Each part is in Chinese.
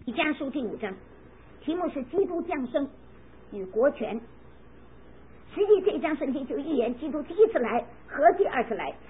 以赛亚书第5章，题目是基督降生与国权。实际这一章圣经就预言基督第一次来和第二次来。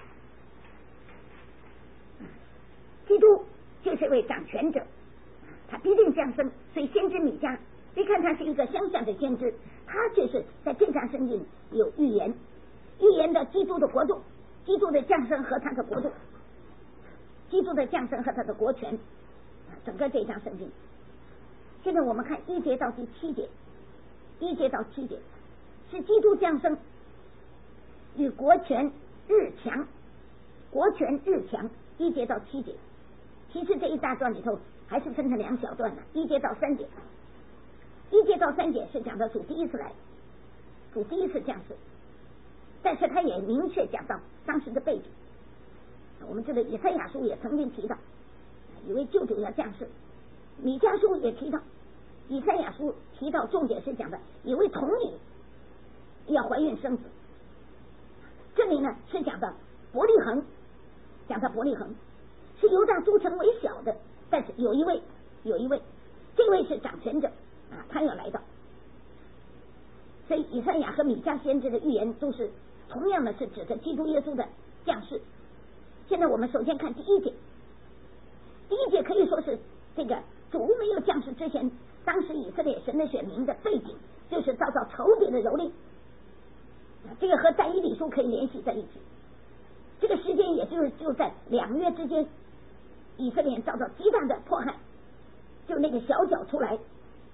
基督就是位掌权者，他必定降生。所以先知米迦，别看他是一个乡下的先知，他就是在这章圣经里有预言的基督的国度，基督的降生和他的国度，基督的降生和他的国权，整个这章圣经。现在我们看1节到第7节，1节到7节是基督降生与国权日强，国权日强，1节到7节。其实这一大段里头还是分成2小段的，1节到3节。1节到3节是讲到主第一次来，主第一次降世，但是他也明确讲到当时的背景。我们知道以赛亚书也曾经提到一位救主要降世，米迦书也提到，以赛亚书提到重点是讲的一位童女要怀孕生子。这里呢是讲的伯利恒，讲到伯利恒是犹大诸城为小的，但是有一位，这位是掌权者他要来到。所以以赛亚和米迦先知的预言都是同样的，是指着基督耶稣的降世。现在我们首先看第1节，第1节可以说是这个主没有降世之前，当时以色列神的选民的背景就是遭到仇敌的蹂躏，这个和但以理书可以联系在一起。这个时间也就在2月之间，以色列遭到极大的迫害，就那个小角出来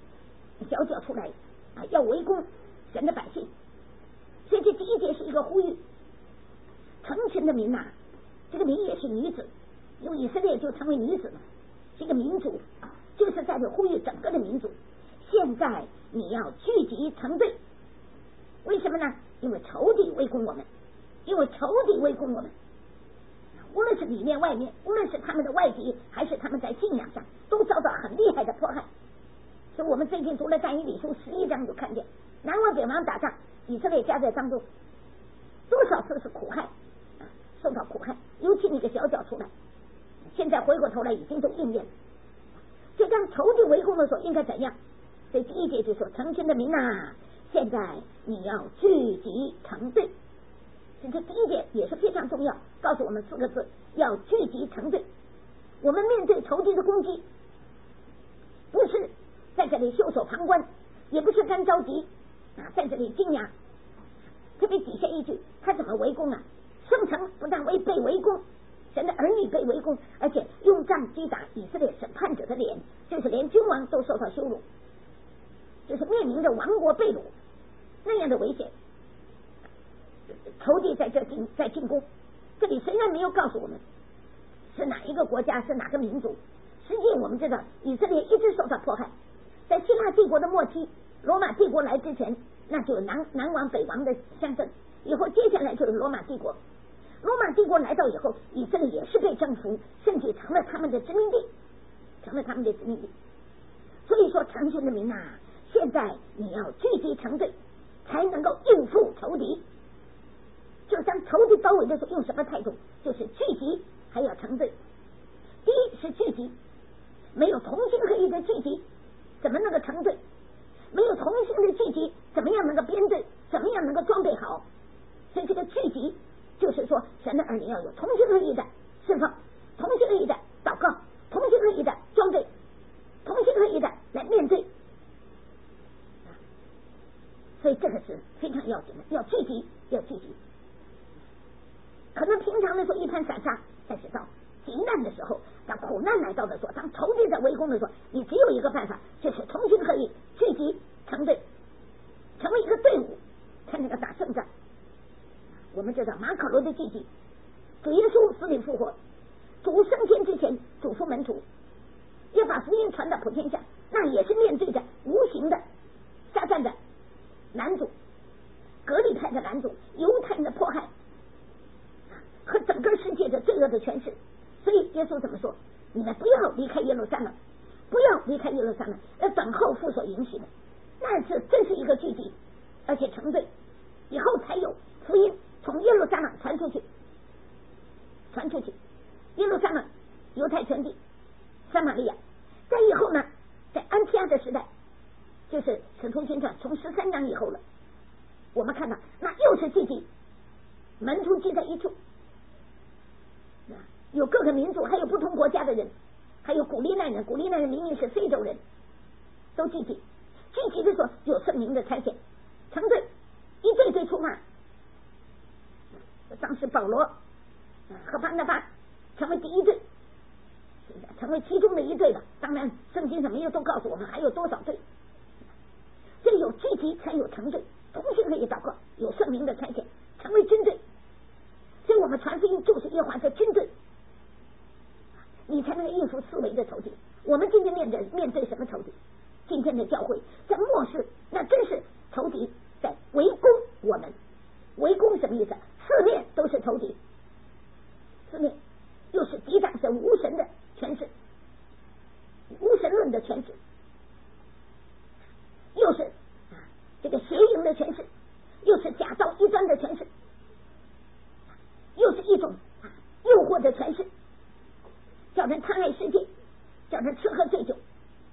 要围攻神的百姓。所以这第1节是一个呼吁，成群的民这个民也是女子，因为以色列就成为女子了，这个民族就是在这呼吁整个的民族，现在你要聚集成队。为什么呢？因为仇敌围攻我们，无论是里面外面，无论是他们的外敌还是他们在信仰上，都遭到很厉害的迫害。所以我们最近读了但以理书11章就看见，南王北王打仗，以色列家在当中多少次是苦害，受到苦害，尤其那个小角出来，现在回过头来已经都应验了。所以当仇敌围攻的时候应该怎样？所以第1节就说成群的民现在你要聚集成队。这第1节也是非常重要，告诉我们4个字，要聚集成队。我们面对仇敌的攻击，不是在这里袖手旁观，也不是干着急在这里惊讶。特别底下一句，他怎么围攻圣城不但被围攻，神的儿女被围攻，而且用杖击打以色列审判者的脸，就是连君王都受到羞辱，就是面临着亡国被掳那样的危险。仇敌在进攻，这里虽然没有告诉我们是哪一个国家，是哪个民族，实际我们知道以色列一直受到迫害。在希腊帝国的末期，罗马帝国来之前，那就是南王北王的象征，以后接下来就是罗马帝国。罗马帝国来到以后，以色列也是被征服，甚至成了他们的殖民地。所以说成群的民现在你要聚集成队，才能够应付仇敌。就当仇敌包围的时候，用什么态度？就是聚集，还要成队。第一是聚集，没有同心合意的聚集，怎么能够成队？没有同心的聚集，怎么样能够编队？怎么样能够装备好？所以这个聚集就是说，神的儿女要有同心合意的释放，同心合意的祷告，同心合意的装备，同心合意的来面对。所以这个是非常要紧的，要聚集。可能平常的时候一盘散沙，但是到急难的时候，当苦难来到的时候，当仇敌在围攻的时候，你只有一个办法，就是同心合意，聚集成队，成为一个队伍，看那个打胜仗。我们知道马可罗的聚集，主耶稣死里复活，主升天之前嘱咐门徒要把福音传到普天下，那也是面对着无形的撒旦的拦阻，革离派的拦阻，犹太人的迫害和整个世界的罪恶的权势。所以耶稣怎么说？你们不要离开耶路撒冷，要等候父所允许的。那是真是一个聚集，而且成队以后才有福音从耶路撒冷传出去。耶路撒冷、犹太全地、撒玛利亚，再以后呢就是《使徒行传》从13章以后了，我们看到那又是聚集，门徒聚在一处，有各个民族，还有不同国家的人，还有古利奈人，古利奈人明明是非洲人，都聚集。聚集的时候有圣灵的差遣，成队一队队出发。当时保罗和巴拿巴成为第一队，成为其中的一队了。当然圣经上没有都告诉我们还有多少队，所以有聚集才有成队，同心可以祷告，有圣灵的差遣，成为军队。所以我们传福音就是耶和华的军队，你才能应付四维的仇敌。我们今天面对什么仇敌？今天的教会在末世，那真是仇敌在围攻我们。围攻什么意思？四面都是仇敌，四面又是抵挡神无神的权势，无神论的权势，又是这个邪淫的权势，又是假道异端的权势，又是一种诱惑的权势，叫人贪爱世界，叫人吃喝醉酒，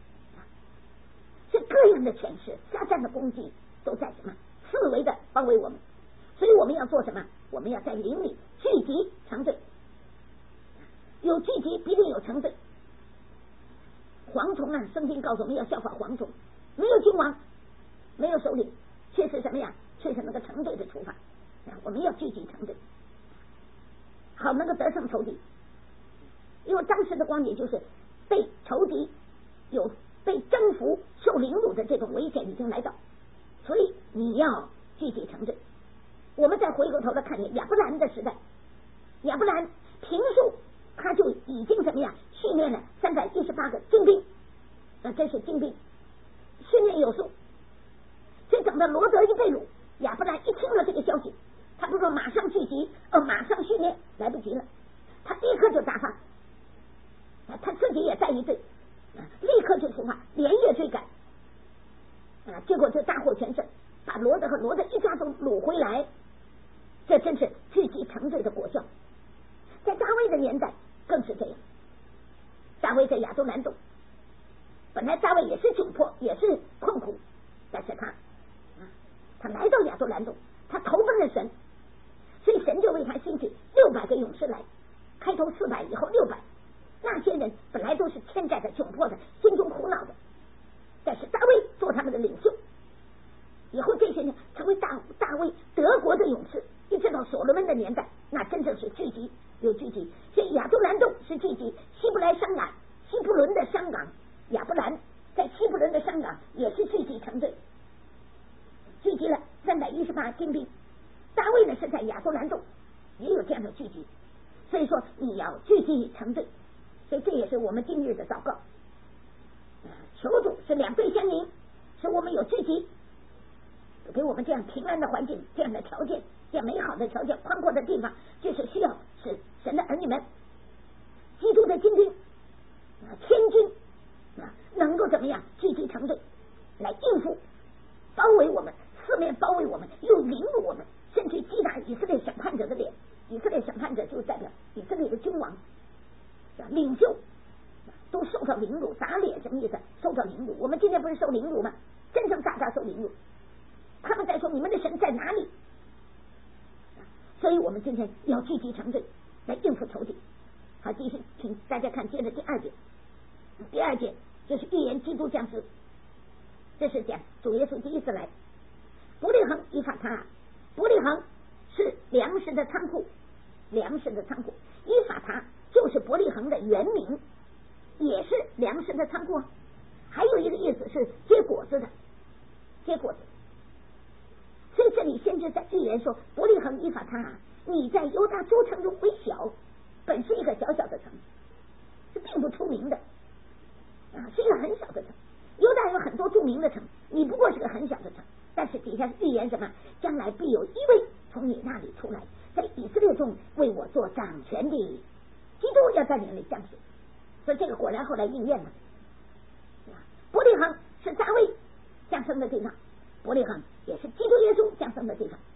这各样的权势，撒旦的攻击都在什么四维的包围我们。所以我们要做什么？我们要在灵里聚集成队，有聚集必定有成队。蝗虫啊，圣经告诉我们要效法蝗虫，没有君王，没有首领，却是什么呀？却是那个成队的出发。我们要聚集成队，好能够得胜仇敌。因为当时的光景就是被仇敌有被征服、受凌辱的这种危险已经来到，所以你要聚集成队。我们再回过头来看亚伯兰的时代，亚伯兰平素他就已经怎么样训练了318个精兵，那真是精兵，训练有素。所以等到罗德一被掳，亚伯兰一听了这个消息，他不说马上聚集，马上训练，来不及了，他立刻就打发，他自己也带一队，立刻就出发，连夜追赶，结果就大获全胜，把罗德和罗德一家都掳回来。这真是聚集成队的果效。在大卫的年代更是这样。大卫在亚杜兰洞，本来大卫也是窘迫，也是困苦，但是他来到亚杜兰洞，他投奔了神，所以神就为他兴起600个勇士来，开头400，以后600。那些人本来都是欠债的、窘迫的，心中苦恼的，但是大卫做他们的领袖，以后这些人成为大卫德国的勇士。一直到所罗门的年代，那真正是聚集，有聚集。所以亚杜兰洞是聚集，希伯来商港，希伯伦的商港，亚伯兰在希伯伦的商港也是聚集成队，聚集了318精兵。大卫呢是在亚杜兰洞也有这样的聚集，所以说你要聚集成队。所以这也是我们今日的祷告，求主是2队相迎，使我们有聚集，给我们这样平安的环境，这样的条件，这样美好的条件，宽阔的地方，就是需要使神的儿女们，基督的精兵千军能够怎么样聚集成队，来应付包围我们，四面包围我们，又凌辱我们，甚至击打以色列审判者的脸。以色列审判者就代表以色列的君王、领袖都受到凌辱。打脸什么意思？受到凌辱。我们今天不是受凌辱吗？真正大受凌辱。他们在说你们的神在哪里？所以我们今天要聚集成队来应付仇敌。好，继续请大家看接着第2节。第2节就是预言基督降世，这是讲主耶稣第一次来。伯利恒以法他，伯利恒是粮食的仓库，粮食的仓库。以法他就是伯利恒的原名，也是粮食的仓库。还有一个意思是结果子的，结果子。所以这里先知在预言说，伯利恒以法他，你在犹大诸城中为小，本是一个小小的城，是并不出名的是一个很小的城。犹大有很多著名的城，你不过是个很小的城。但是底下预言什么？将来必有一位从你那里出来，在以色列中为我做掌权的，基督要在你那里降世。所以这个果然后来应验了。伯利恒是大卫降生的地方，伯利恒也是基督耶稣降生的地方，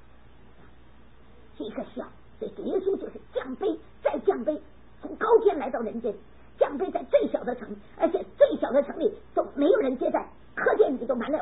是一个小。所以主耶稣就是降卑再降卑，从高天来到人间，降卑在最小的城，而且最小的城里都没有人接待，客店里都满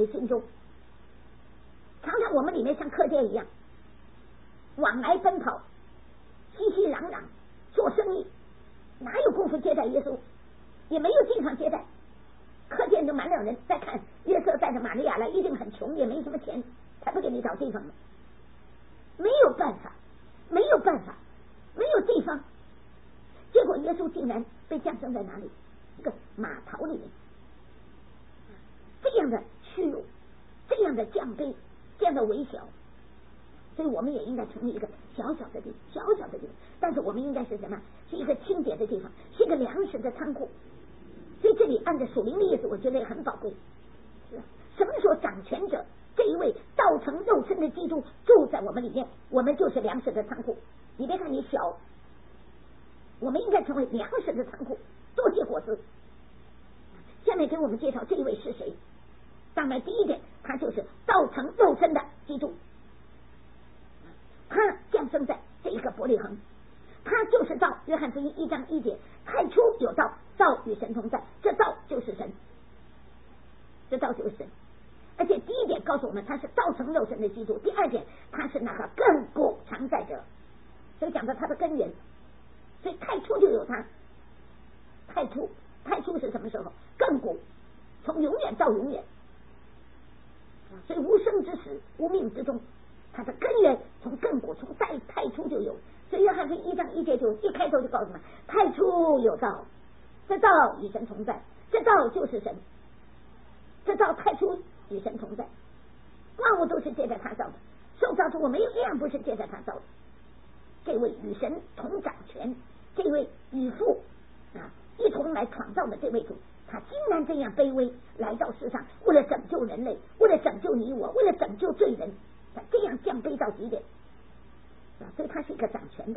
的心中。常常我们里面像客店一样往来奔跑，熙熙攘攘做生意，哪有功夫接待耶稣，也没有地方接待，客店就满了人。再看约瑟带着玛利亚来，一定很穷，也没什么钱，才不给你找地方呢。没有办法，没有办法，没有地方。结果耶稣竟然被降生在哪里？一个马槽里面。这样的屈辱，这样的降卑，这样的微小，所以我们也应该成为一个小小的地方，但是我们应该是什么？是一个清洁的地方，是一个粮食的仓库。所以这里按照属灵的意思，我觉得也很宝贵。什么时候掌权者这一位道成肉身的基督住在我们里面，我们就是粮食的仓库。你别看你小，我们应该成为粮食的仓库，多结果子。下面给我们介绍这一位是谁。当然第一点，他就是道成肉身的基督，他降生在这一个伯利恒，他就是道。约翰福音1章1节，太初有道，道与神同在，这道就是神，这道就是神。而且第一点告诉我们他是道成肉身的基督，第二点他是那个亘古常在者，所以讲到他的根源，所以太初就有他。太初是什么时候？亘古，从永远到永远，所以无生之始，无命之中，它的根源从亘古，从太初就有。所以约翰福音1章1节就一开头就告诉我们，太初有道，这道与神同在，这道就是神，这道太初与神同在，万物都是借着他造的，受造之物没有一样不是借着他造的。这位与神同掌权，这位与父一同来创造的这位主，他竟然这样卑微来到世上，为了拯救人类，为了拯救你我，为了拯救罪人，他这样降卑到极点，所以他是一个掌权的。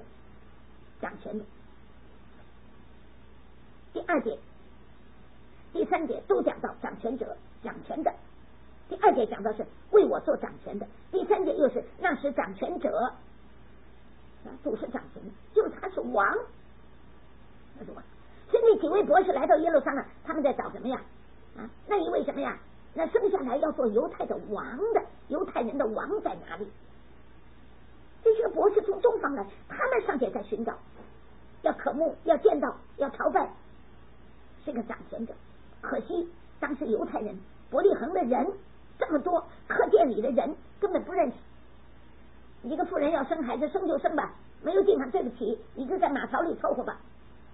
第二点、第三点都讲到掌权者、掌权的。第二点讲到是为我做掌权的，第三点又是那时掌权者，主是掌权，就是他是王，那是王。所以那几位博士来到耶路撒冷，他们在找什么呀？那一位什么呀？那生下来要做犹太的王的，犹太人的王在哪里？这些博士从东方来，他们上前在寻找，要渴慕，要见到，要朝拜，是个掌权者。可惜当时犹太人伯利恒的人这么多，客店里的人根本不认识。一个妇人要生孩子，生就生吧，没有地方，对不起，你就在马槽里凑合吧。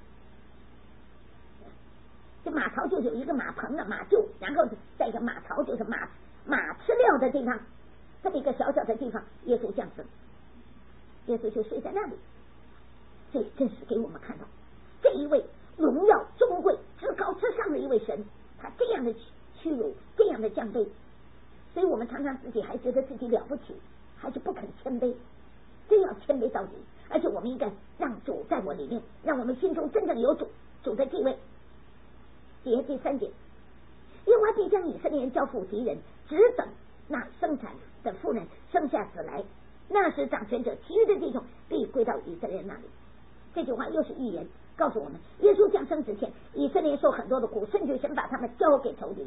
这马槽就是有一个马棚的马厩，然后在一个马槽就是马吃料的地方，这么一个小小的地方，耶稣降生，耶稣就睡在那里。这真是给我们看到这一位荣耀尊贵至高至上的一位神，他这样的屈辱，这样的降卑，所以我们常常自己还觉得自己了不起，还是不肯谦卑，真要谦卑到底。而且我们应该让主在我里面，让我们心中真正有主的地位。第三点，耶和华必将以色列人交付敌人，只等那生产的妇人生下子来，那时掌权者其余的弟兄必归到以色列人那里。这句话又是预言，告诉我们耶稣降生之前，以色列受很多的苦，甚至神把他们交给仇敌。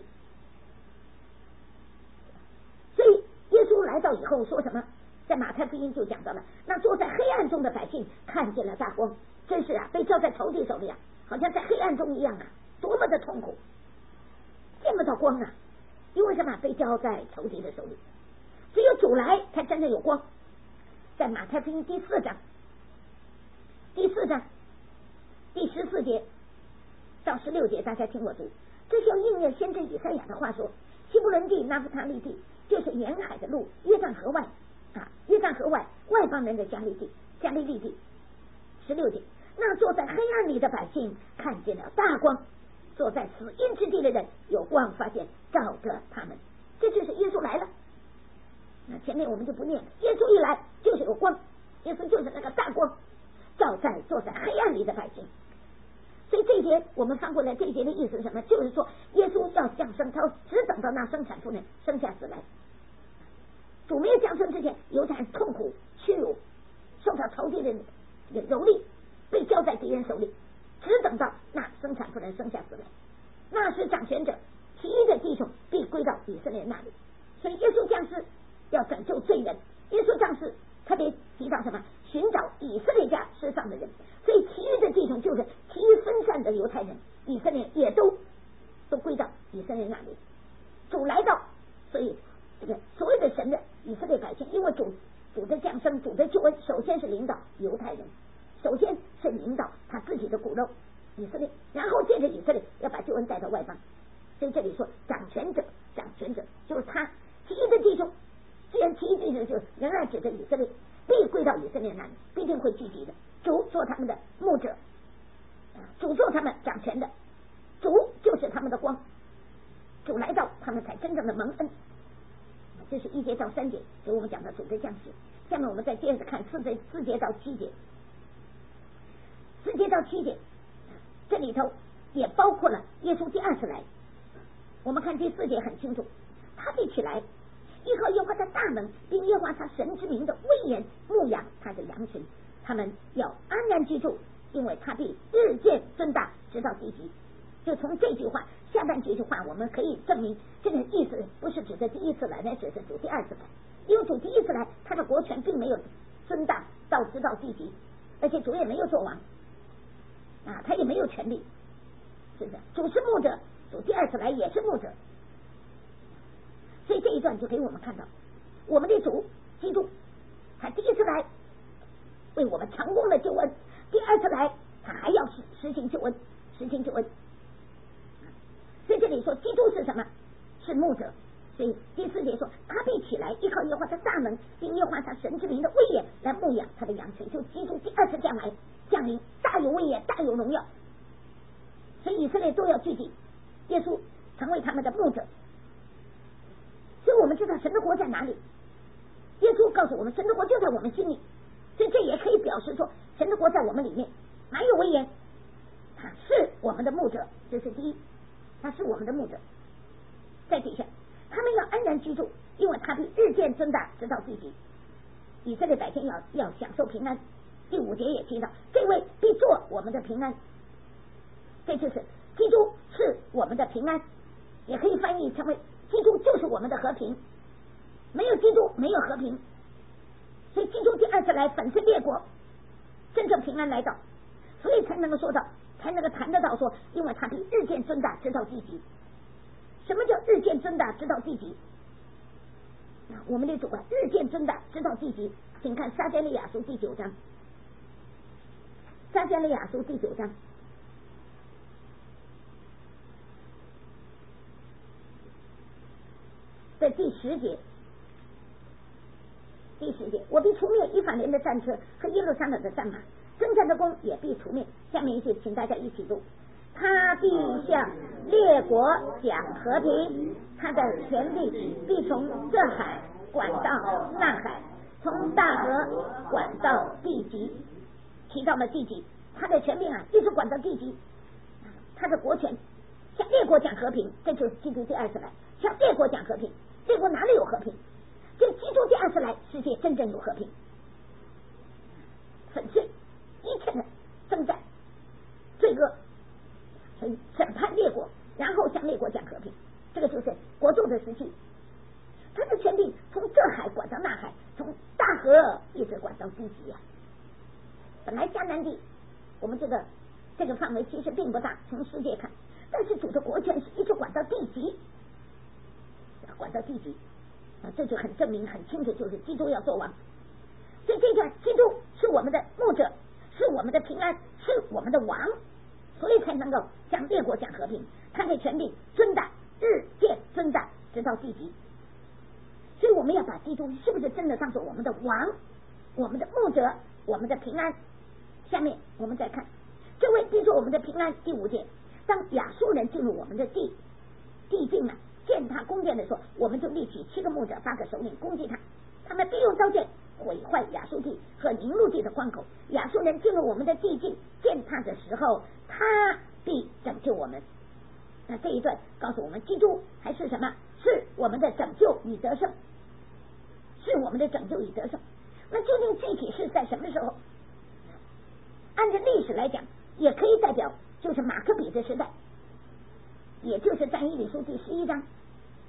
所以耶稣来到以后说什么？在马太福音就讲到了，那坐在黑暗中的百姓看见了大光，真是被交在仇敌手里好像在黑暗中一样多么的痛苦，见不到光因为什么？被交在仇敌的手里。只有主来才真正有光。在马太福音第4章第14节到16节，大家听我读。这是要应验先知以赛亚的话说，西布伦地、拿弗他利地，就是沿海的路，约旦河外外邦人的加利利地。16节，那坐在黑暗里的百姓看见了大光，坐在死荫之地的人有光发现，照着他们。这就是耶稣来了。那前面我们就不念了，耶稣一来就是有光，耶稣就是那个大光，照在坐在黑暗里的百姓。所以这一节我们翻过来，这一节的意思是什么？就是说耶稣要降生，他只等到那生产妇人生下子来。主没有降生之前，犹太人痛苦屈辱，受到仇敌的蹂躏，被交在敌人手里，只等到那生产妇人生下子来，那时掌权者其余的弟兄必归到以色列那里。所以耶稣降世要拯救罪人，耶稣降世特别提到什么？寻找以色列家世上的人。所以其余的弟兄就是其余分散的犹太人，以色列也都归到以色列那里。主来到，所以这个所谓的神的以色列百姓，因为主的降生，主的救恩，首先是领导犹太人，首先是领导他自己的骨肉以色列，然后借着以色列要把救恩带到外邦。所以这里说掌权者就是他。其余的弟兄，既然其余弟兄就仍然指着以色列，必归到以色列那里，必定会聚集的。主做他们的牧者，主做他们掌权的，主就是他们的光，主来到，他们才真正的蒙恩。这是1节到3节，给我们讲的主的降世。下面我们再接着看4节到7节，4节到7节，这里头也包括了耶稣第2次来。我们看第4节很清楚，他必起来，依靠耶和华的大能，并耶和华他神之名的威严牧养他的羊群，他们要安然居住，因为他必日渐增大，直到地极。就从这句话下半句话，我们可以证明这个意思不是指的第1次来，乃只是主第2次来。因为主第1次来，他的国权并没有增大到直到地极，而且主也没有做王他也没有权利，是不是？主是牧者，主第2次来也是牧者。所以这一段就给我们看到，我们的主基督，他第1次来为我们成功的救恩，第2次来他还要实行救恩，实行救恩。所以这里说基督是什么？是牧者。所以第4节说他必起来，依靠耶和华的大能，并耶和华他神之名的威严来牧养他的羊群。就基督第2次降临，大有威严，大有荣耀。所以以色列都要聚集，耶稣成为他们的牧者。所以我们知道神的国在哪里，耶稣告诉我们神的国就在我们心里。所以这也可以表示说神的国在我们里面，哪有威严？他是我们的牧者，这是第一，他是我们的牧者。在底下他们要安然居住，因为他必日渐增大，直到地极。以色列百姓要享受平安。第5节也提到这位必做我们的平安，这就是基督是我们的平安，也可以翻译成为基督就是我们的和平。没有基督没有和平，所以基督第2次来粉碎列国，真正平安来到，所以才能够说到，才能够谈得到说，因为他必日渐增大，直到地极。什么叫日渐增大直到地极？我们的主日渐增大直到地极，请看撒迦利亚书第9章，撒迦利亚书第9章在第10节，我必除灭以法莲的战车和耶路撒冷的战马，征战的弓也必除灭。下面一句请大家一起读，他必向列国讲和平，他的权力必从这海管到那海，从大河管到地极。提到了地极，他的权柄一直管到地极，他的国权向列国讲和平，这就是基督第2次来向列国讲和平。列国哪里有和平？就基督第2次来，世界真正有和平，粉碎一切的征战罪恶，所以审判列国，然后向列国讲和平。这个就是国度的时期，他的权柄从这海管到那海，从大河一直管到地极本来迦南地我们这个范围其实并不大，从世界看，但是主的国权是一直管到地极，管到地极这就很证明很清楚，就是基督要做王。所以这段基督是我们的牧者，是我们的平安，是我们的王，所以才能够向列国讲和平。他的权力增大，日渐增大，直到地极。所以我们要把基督是不是真的当作我们的王，我们的牧者，我们的平安。下面我们再看这位必做我们的平安。第5节，当亚述人进入我们的地境见他宫殿的时候，我们就立起7个牧者8个首领攻击他，他们必用刀剑毁坏亚述地和宁录地的关口。亚述人进入我们的地境践踏的时候，他必拯救我们。那这一段告诉我们，基督还是什么？是我们的拯救与得胜，是我们的拯救与得胜。那究竟具体是在什么时候？按照历史来讲，也可以代表就是马可比的时代，也就是但以理书第11章，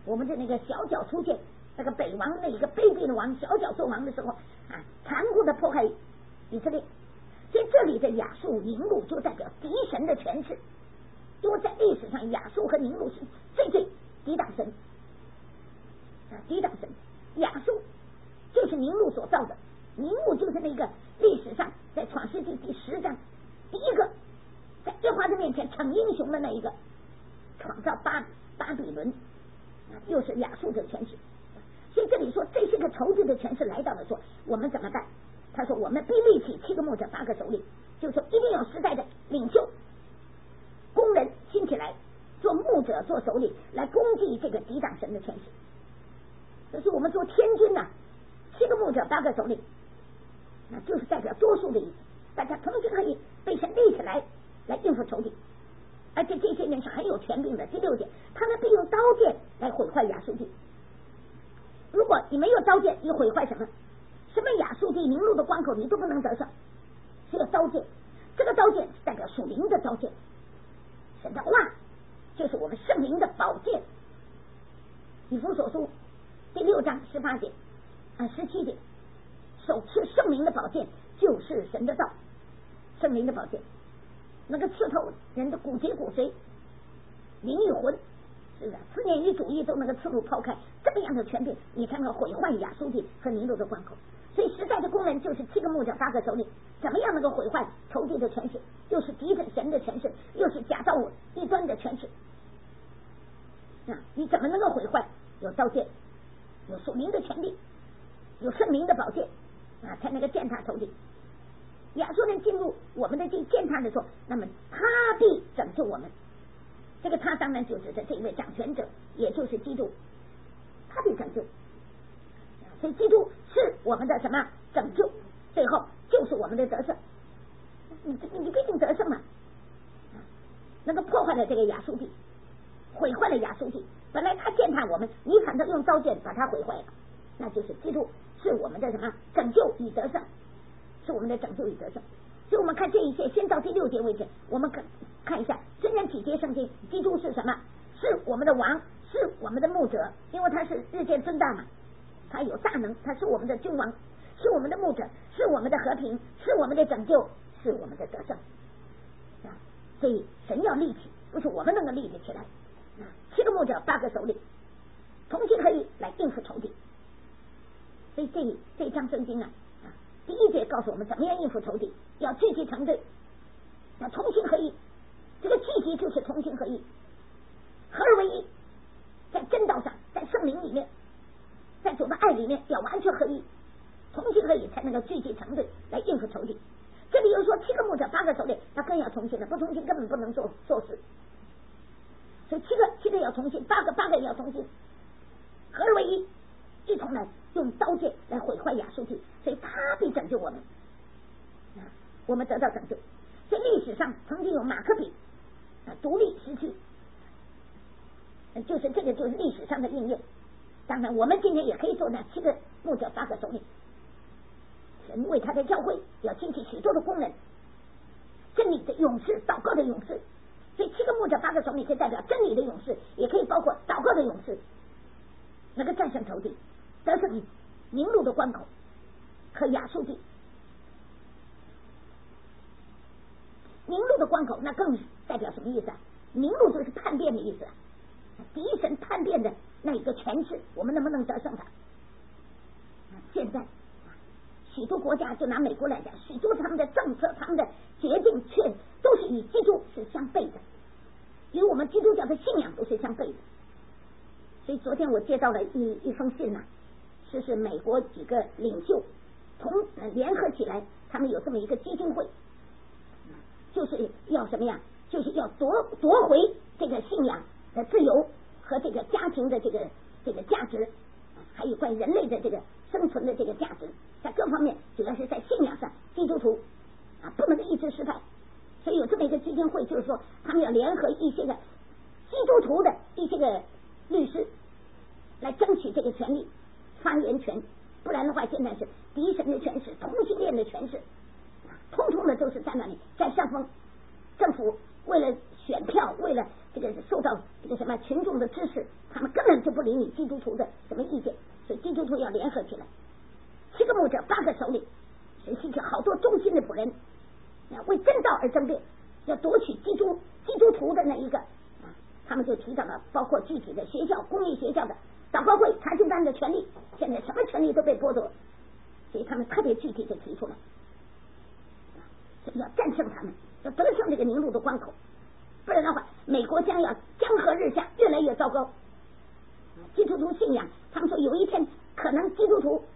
我们的那个小脚出现，那个北王那一个卑鄙的王小脚做王的时候啊，残酷的迫害以色列。所以这里的亚述宁录就代表敌神的权势，因为在历史上亚述和宁录是最抵挡神啊，抵挡神。亚述就是宁录所造的，宁录就是那个历史上在创世纪第10章第一个在耶和华的面前逞英雄的那一个，创造巴比伦啊，又是亚述的权势。所以这里说这些个仇敌的权势来到了，说我们怎么办？他说我们必立起7个牧者8个首领，就是说一定要时代的领袖工人兴起来做牧者做首领，来攻击这个抵挡神的权势。这是我们做天军呐，7个牧者8个首领，那就是代表多数的意思，大家同心合意被神立起来应付仇敌，而且这些人是很有权柄的。第6节，他们必用刀剑来毁坏亚述地。如果你没有刀剑，你毁坏什么亚述地宁录的关口你都不能得胜，只有刀剑。这个刀剑是代表属灵的刀剑，神的话就是我们圣灵的宝剑。以弗所书第6章18节17节，手持圣灵的宝剑就是神的道，圣灵的宝剑那个刺透人的骨节骨髓灵与魂，是的，思念与主义都能够刺入抛开，这么样的权柄你才能毁坏亚述地和宁录的关口。所以时代的工人就是7个牧者8个首领，怎么样能够毁坏仇敌的权势，又是敌神的权势，又是假造异端的权势啊！你怎么能够毁坏？有刀剑，有属灵的权柄，有圣灵的宝剑啊，才能够践踏仇敌。亚述人进入我们的地践踏的时候，那么他必拯救我们。这个他当然就指的这一位掌权者，也就是基督，他必拯救。所以基督是我们的什么拯救，最后就是我们的得胜。你必定得胜了，能够破坏了这个亚述地，毁坏了亚述地。本来他践踏我们，你反倒用刀剑把他毁坏了，那就是基督是我们的什么拯救与得胜，是我们的拯救与得胜。所以我们看这一切，先到第6节为止，我们看一下虽然几节圣经，基督是什么？是我们的王，是我们的牧者，因为他是日渐增大嘛，他有大能，他是我们的君王，是我们的牧者，是我们的和平，是我们的拯救，是我们的得胜啊！所以神要立起，不是我们能够立得起来啊！7个牧者8个首领，同心合意来应付仇敌。所以这章圣经啊，第1节告诉我们怎么样应付仇敌，要聚集成队，要同心合意。这个聚集就是同心合意，合而为一，在真道上，在圣灵里面，在主的爱里面要完全合一，同心合意才能够聚集成队来应付仇敌。这里又说7个牧者8个首领，那更要同心了，不同心根本不能做事。所以7个要同心，8个也要同心，合而为一，一同来用刀剑来毁坏亚述地，所以他必拯救我们我们得到拯救。在历史上曾经有马可比独立时期，就是这个就是历史上的应验。当然我们今天也可以做那7个牧者8个首领，神为他的教会要兴起许多的工人，真理的勇士，祷告的勇士。所以7个牧者8个首领可以代表真理的勇士，也可以包括祷告的勇士，能够战胜仇敌，得胜宁录的关口和亚述地。宁录的关口那更代表什么意思啊？宁录就是叛变的意思，敌神叛变的那一个权势，我们能不能得胜它？现在许多国家，就拿美国来讲，许多他们的政策，他们的决定却都是与基督是相悖的，与我们基督教的信仰都是相悖的。所以昨天我接到了一封信是美国几个领袖联合起来，他们有这么一个基金会，就是要什么呀？就是要夺回这个信仰的自由和这个家庭的这个价值，还有关于人类的这个生存的这个价值，在各方面，主要是在信仰上，基督徒不能一直失败。所以有这么一个基金会，就是说他们要联合一些个基督徒的一些个律师来争取这个权利，发言权。不然的话，现在是敌神的权势，同性恋的权势，通通的都是在那里占上风。政府为了选票，为了这个受到这个什么群众的支持，他们根本就不理你基督徒的什么意见，所以基督徒要联合起来，7个牧者8个首领，所以兴起好多忠心的仆人，为真道而争辩，要夺取基督徒的那一个，他们就提到了包括具体的学校、公立学校的祷告会、查经班的权利，现在什么权利都被剥夺，所以他们特别具体的提出来，所以要战胜他们，要得胜这个宁路的关口，不然的话，美国将要江河日下，越来越糟糕。基督徒信仰，他们说有一天可能基督徒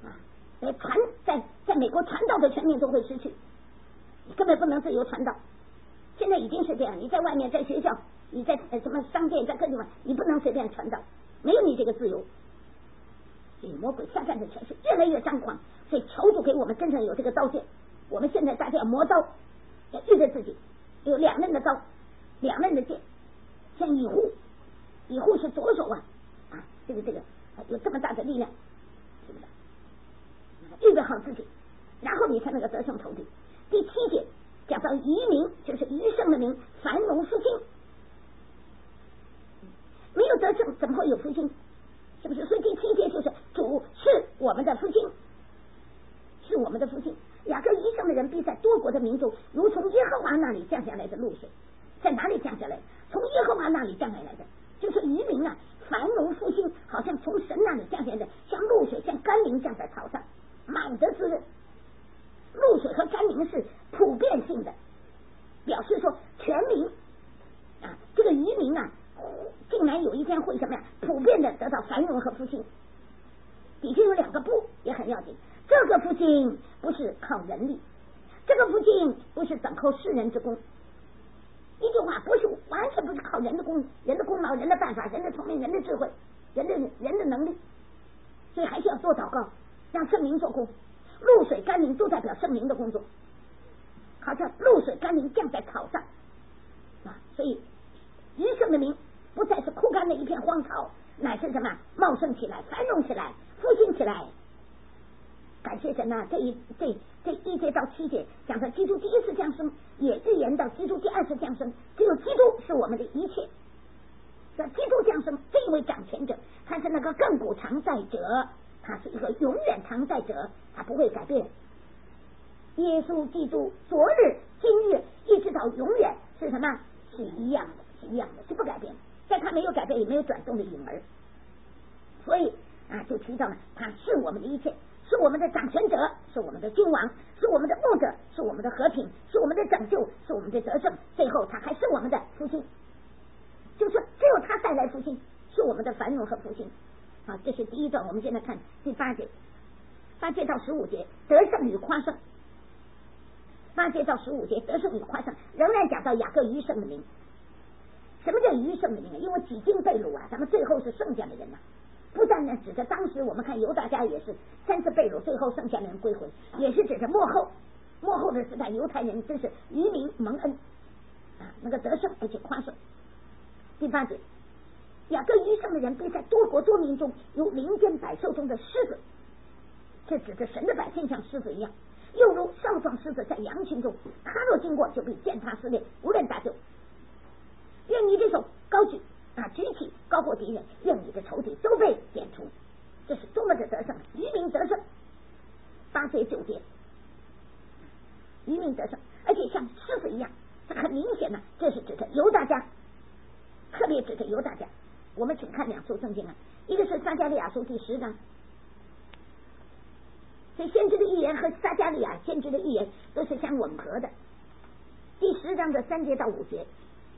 在美国传道的权利都会失去，你根本不能自由传道。现在已经是这样，你在外面，在学校，你在什么商店，在各地方，你不能随便传道，没有你这个自由。所以魔鬼撒旦的权势越来越张狂，所以求主给我们真正有这个刀剑。我们现在大家要磨刀，要遇着自己，有2刃的刀，2刃的剑，像以护是左手这个有这么大的力量，是不是？预备好自己，然后你才能够得胜仇敌。第7节讲到余民，就是余生的民，繁荣复兴。没有得胜怎么会有复兴？是不是？所以第7节就是主是我们的复兴，是我们的复兴。雅各余生的人必在多国的民众如从耶和华那里降下来的露水。在哪里降下来？从耶和华那里降下来的，就是渔民繁荣复兴，好像从神那里降下来的，像露水，像甘霖降在草上，满得滋润。露水和甘霖是普遍性的，表示说全民这个渔民竟然有一天会什么呀？普遍的得到繁荣和复兴。底下有2个不也很要紧，这个复兴不是靠人力，这个复兴不是等候世人之功。一句话，不是完全不是靠人的功劳、人的办法、人的聪明、人的智慧、人的能力，所以还是要多祷告，让圣灵做工。露水甘霖都代表圣灵的工作，好像露水甘霖降在草上所以余生的民不再是枯干的一片荒草，乃是什么？茂盛起来，繁荣起来，复兴起来。感谢神这1节到7节讲到基督第1次降生，也预言到基督第2次降生。只有基督是我们的一切。在基督降生，这一位掌权者，他是那个亘古常在者，他是一个永远常在者，他不会改变。耶稣基督昨日、今日一直到永远是什么？是一样的，是不改变的。在他没有改变，也没有转动的影儿。所以就提到了他是我们的一切，是我们的掌权者，是我们的君王，是我们的牧者，是我们的和平，是我们的拯救，是我们的得胜。最后他还是我们的复兴，就是只有他带来复兴，是我们的繁荣和复兴。这是第1段。我们现在看第8节，8节到15节得胜与夸胜。8节到15节得胜与夸胜，仍然讲到雅各余生的名。什么叫余生的名？因为几经被掳咱们最后是剩下的人不但呢指着当时我们看犹大家也是3次被掳，最后剩下的人归回，也是指着末后的时代犹太人真是渔民蒙恩那个得胜而且夸胜。第8节，雅各余生的人必在多国多民中有林间百兽中的狮子，这指着神的百姓像狮子一样，又如少壮狮子在羊群中，他若经过就必践踏撕裂，无论搭救。愿你的手高举举起高过敌人，愿你的仇敌都被剪除。这是多么的得胜，渔民得胜。8节9节渔民得胜，而且像狮子一样，这很明显这是指着犹大家，特别指着犹大家。我们请看2处圣经一个是撒迦利亚书第10章，所以先知的预言和撒迦利亚先知的预言都是相吻合的。第10章的3节到5节，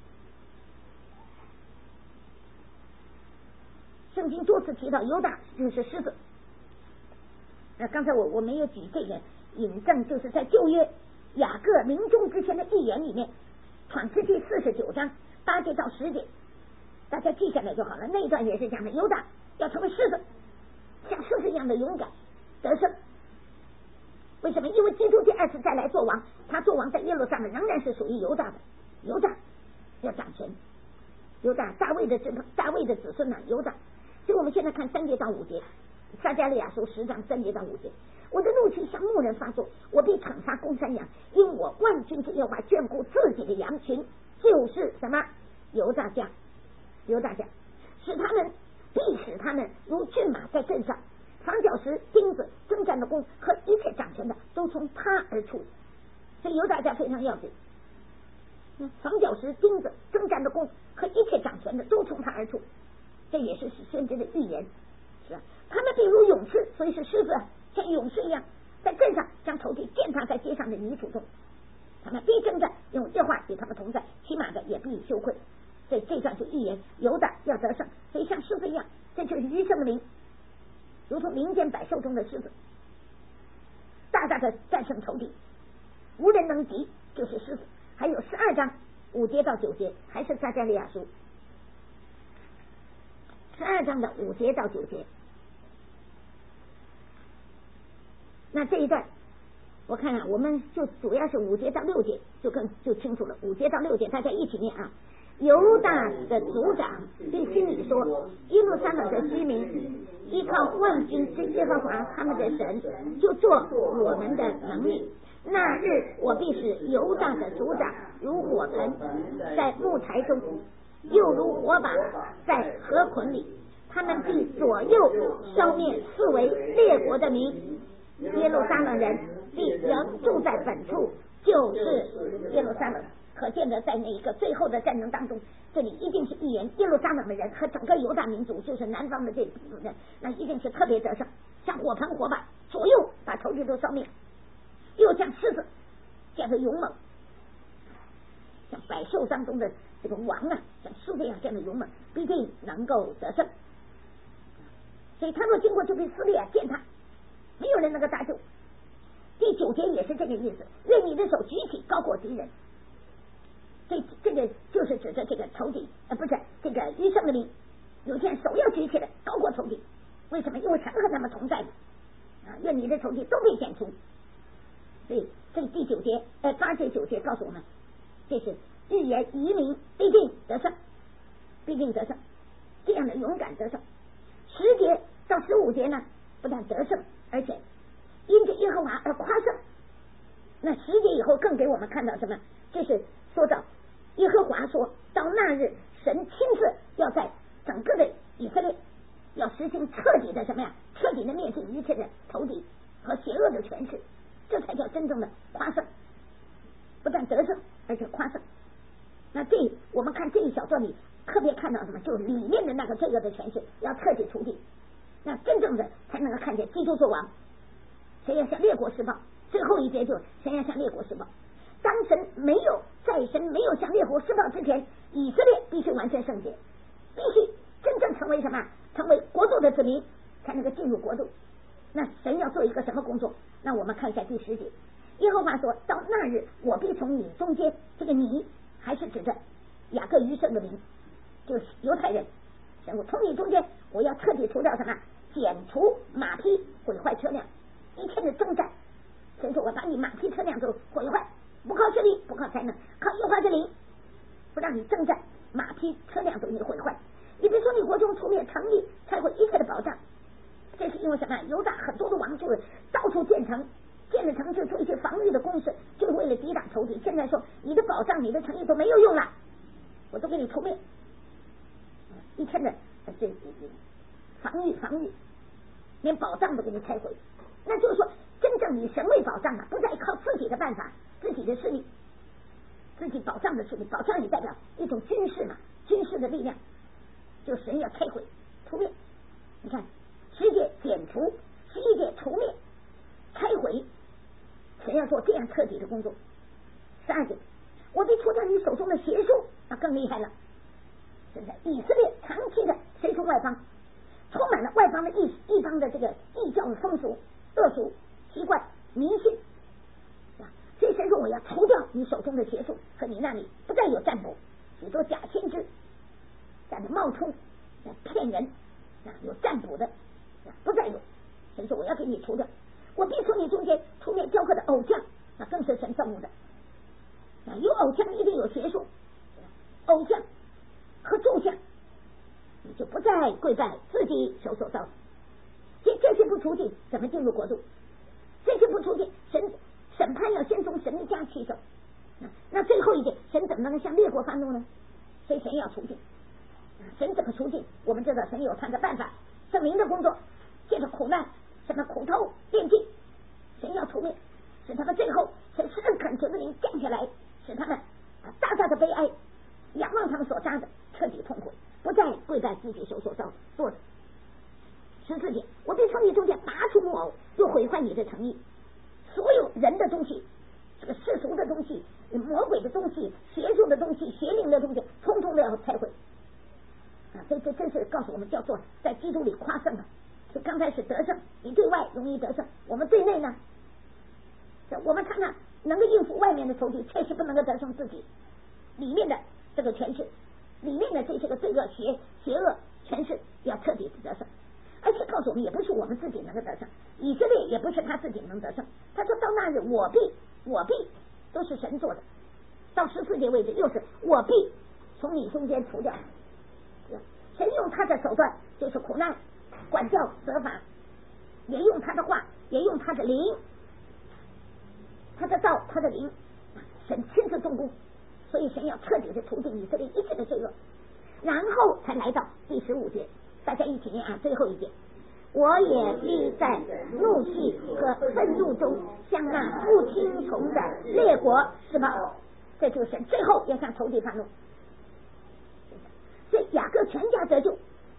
圣经多次提到犹大就是狮子。刚才我没有举这个引证，就是在旧约雅各临终之前的预言里面，创世纪49章8节到10节，大家记下来就好了。那一段也是讲的犹大要成为狮子，像狮子一样的勇敢得胜。为什么？因为基督第2次再来做王，他做王在耶路撒冷仍然是属于犹大的，犹大要掌权，犹大大卫的子孙犹大。所以我们现在看3节到5节，撒迦利亚书10章3节到5节，我的怒气向牧人发作，我必惩罚公山羊，因我万军之耶和华眷顾自己的羊群，就是什么？ 犹大家，使他们如骏马在阵上，房角石、钉子、征战的弓和一切掌权的都从他而出。所以犹大家非常要紧，房角石、钉子、征战的弓和一切掌权的都从他而出，这也是先知的预言，是吧？他们必如勇士，所以是狮子，像勇士一样，在阵上将仇敌践踏在街上的泥土中。他们必征战，因为耶和华与他们同在，骑马的也必羞愧。所以这段就预言犹大要得胜，所以像狮子一样，这就是余生的灵，如同民间百兽中的狮子，大大的战胜仇敌，无人能敌，就是狮子。还有12章5节到9节，还是撒迦利亚书12章的5节到9节。那这一段我看我们就主要是5节到6节就清楚了。5节到6节大家一起念啊。犹大的族长对心里说，耶路撒冷的居民依靠万军之耶和华他们的神，就做我们的能力。那日我必使犹大的族长如火盆在木材中，又如火把在河捆里，他们必左右消灭四围列国的民。耶路撒冷人必仍住在本处，就是耶路撒冷。可见的在那一个最后的战争当中，这里一定是预言耶路撒冷的人和整个犹大民族，就是南方的这部分人，那一定是特别得胜，像火盆火把左右把仇敌都消灭，又像狮子这样的勇猛，像百兽当中的这个王啊，像狮子一样这样的勇猛，必定能够得胜。所以他若经过这片撕裂践踏，没有人能够搭救。第9节也是这个意思，愿你的手举起高过敌人。这个就是指着这个仇敌，不是这个余生的灵，有一天手要举起来高过仇敌。为什么？因为神和他们同在的愿你的仇敌都被剪除。所以这第8节9节告诉我们，这是预言移民必定得胜，这样的勇敢得胜。10节到15节呢，不但得胜，而且因着耶和华而夸胜。那10节以后更给我们看到什么？这是说到耶和华说到那日，神亲自要在整个的以色列要实行彻底的什么呀？彻底的灭尽一切的仇敌和邪恶的权势，这才叫真正的夸胜。不但得胜，而且夸胜。那这我们看这一小段里特别看到什么？就是里面的那个罪恶的权势要彻底除尽，那真正的才能够看见基督作王。谁要向列国施暴？最后一节就谁要向列国施暴？当神没有向列国施暴之前，以色列必须完全圣洁，必须真正成为什么？成为国度的子民，才能够进入国度。那神要做一个什么工作？那我们看一下第10节，耶和华说到那日，我必从你中间，这个你还是指着雅各余生的民，就是犹太人。我从你中间，我要彻底除掉什么？剪除马匹，毁坏车辆，一天的征战。所以说我把你马匹车辆都毁坏，不靠势力，不靠才能，靠耶和华的灵，不让你征战，马匹车辆都给你毁坏。你别说你国中除灭城邑，拆毁一切的保障，这是因为什么？犹大很多的王就是到处建城，建了城就做一些防御的工事，就是为了抵挡仇敌。现在说你的保障、你的城邑都没有用了，我都给你除灭，一天的这防御，连保障都给你拆毁。那就是说，真正以神为保障不再靠自己的办法、自己的势力、自己保障的势力。保障也代表一种军事嘛，军事的力量，就神要拆毁、除灭。你看10节剪除，11节除灭、拆毁，神要做这样彻底的工作。12节，我必除掉你手中的邪术，那更厉害了。现在以色列长期的随从外邦，充满了外邦的异邦的这个异教的风俗、恶俗、习惯、迷信，所以神说我要除掉你手中的邪术，和你那里不再有占卜，许多假先知在那冒充骗人，有占卜的不再有。神说我要给你除掉，我必从你中间除灭雕刻的偶像，那更是神憎恶的。有偶像一定有邪术，偶像和众像，你就不再跪拜自己手所造的。这些不除尽，怎么进入国度？这些不除尽，审判要先从神的家起手。那最后一点，神怎么能向列国发怒呢？ 所以神要除尽。神怎么除尽？我们知道神有他的办法，圣灵的工作，借着苦难，什么苦头炼尽，神要除灭，使他们最后神是恳求的灵降下来，使他们大大的悲哀，仰望他们所扎的，彻底痛苦，不再跪在自己手所造做的。14节，我对从你中间拔出木偶，又毁坏你的诚意，所有人的东西，这个世俗的东西，魔鬼的东西，邪术的东西，邪灵的东西，通通都要拆毁。这真是告诉我们，叫做在基督里夸胜了。就刚开始得胜，你对外容易得胜，我们对内呢，我们看看能够应付外面的仇敌，确实不能够得胜自己里面的这个权势，里面的这些个罪恶邪恶权势要彻底的得胜。而且告诉我们，也不是我们自己能够得胜，以色列也不是他自己能得胜。他说到那日，我必都是神做的。到14节为止，又是我必从你中间除掉。神用他的手段，就是苦难、管教、责罚，也用他的话，也用他的灵，他的道，他的灵，神亲自动工。所以神要彻底的除尽以色列一切的罪恶，然后才来到第15节，大家一起念啊，最后一节，我也必在怒气和愤怒中向那不听从的列国施暴。这就是神最后要向仇敌发怒。所以雅各全家得救，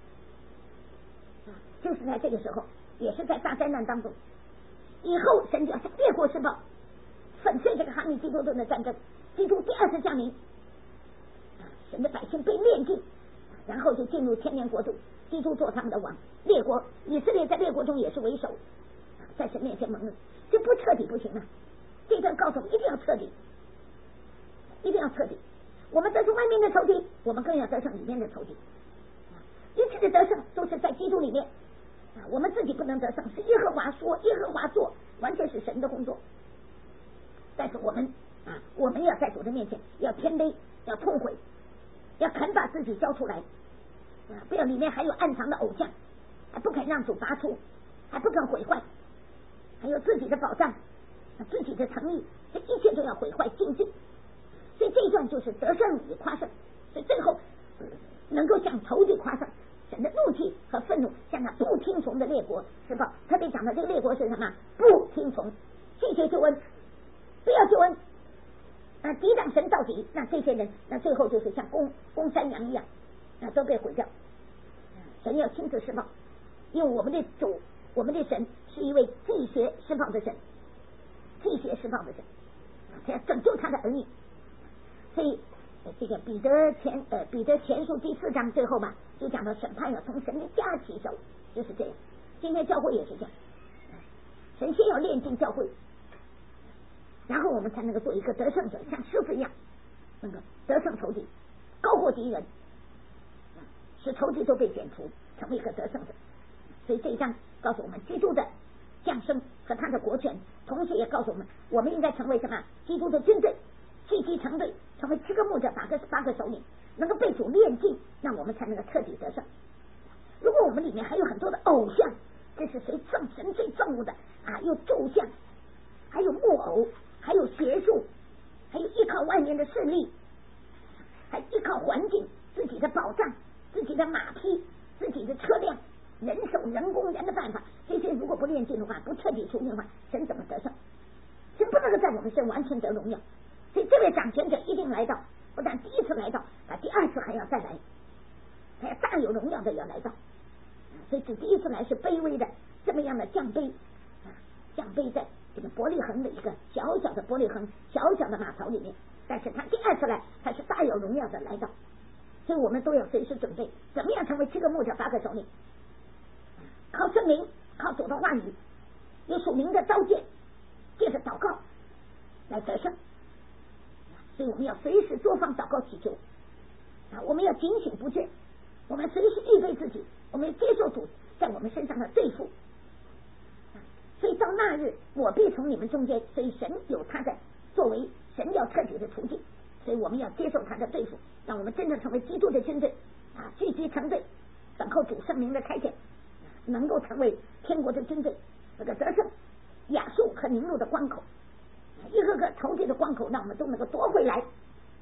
就是在这个时候，也是在大灾难当中。以后神就要向列国施暴，粉碎这个哈密基多顿的战争，基督第2次降临，神的百姓被炼尽，然后就进入千年国度，基督做他们的王。列国以色列在列国中也是为首，在神面前蒙恩，这不彻底不行啊！这段告诉我们，一定要彻底，一定要彻底。我们得胜外面的仇敌，我们更要得胜里面的仇敌。一切的得胜都是在基督里面，我们自己不能得胜，是耶和华说，耶和华做，完全是神的工作。但是我们要在主的面前要谦卑，要痛悔，要肯把自己交出来，不要里面还有暗藏的偶像，还不肯让主拔出，还不肯毁坏，还有自己的宝藏，自己的诚意，这一切都要毁坏尽尽。所以这一段就是得胜与夸胜，所以最后能够向仇敌夸胜，神的怒气和愤怒向那不听从的列国施暴。特别讲的这个列国是什么？不听从，拒绝救恩，不要救恩，抵挡神到底，那这些人那最后就是像公山羊一样，都被毁掉。神要亲自施暴，因为我们的主，我们的神是一位祭邪施暴的神，祭邪施暴的神，他要拯救他的儿女。所以这个彼得前书第4章最后嘛，就讲到审判要从神的家起手，就是这样。今天教会也是这样，神先要炼尽教会，然后我们才能够做一个得胜者，像狮子一样，能够得胜仇敌，高过敌人，使仇敌都被剪除，成为一个得胜者。所以这一章告诉我们基督的降生和他的国权，同时也告诉我们，我们应该成为什么？基督的军队，聚集成队，成为7个牧者，8个首领，能够被主炼尽，那我们才能够彻底得胜。如果我们里面还有很多的偶像，这是神最憎恶的有咒像，还有木偶，还有邪术，还有依靠外面的势力，还依靠环境，自己的宝藏，自己的马匹，自己的车辆，人手人工人的办法，这些如果不炼尽的话，不彻底除尽的话，神怎么得胜？神不能够在我们身完全得荣耀。所以这位掌权者一定来到，不但第1次来到，第2次还要再来，他要大有荣耀的要来到。所以这第1次来是卑微的，这么样的降卑在这个伯利恒的一个小小的伯利恒小小的马槽里面，但是他第2次来，他是大有荣耀的来到。所以我们都要随时准备，怎么样成为7个牧者8个首领？靠圣灵，靠主的话语，有属灵的召见，借着祷告来得胜。所以我们要随时作坊祷告祈求，我们要警醒不倦，我们随时预备自己，我们要接受主在我们身上的对付。所以到那日，我必从你们中间，所以神有他的作为，神要彻底的除尽，所以我们要接受他的对付，让我们真正成为基督的军队，聚集成队，等候主圣灵的差遣，能够成为天国的军队，这个得胜亚述和宁录的关口，一个个仇敌的关口，让我们都能够夺回来，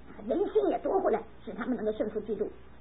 人心也夺回来，使他们能够胜出基督。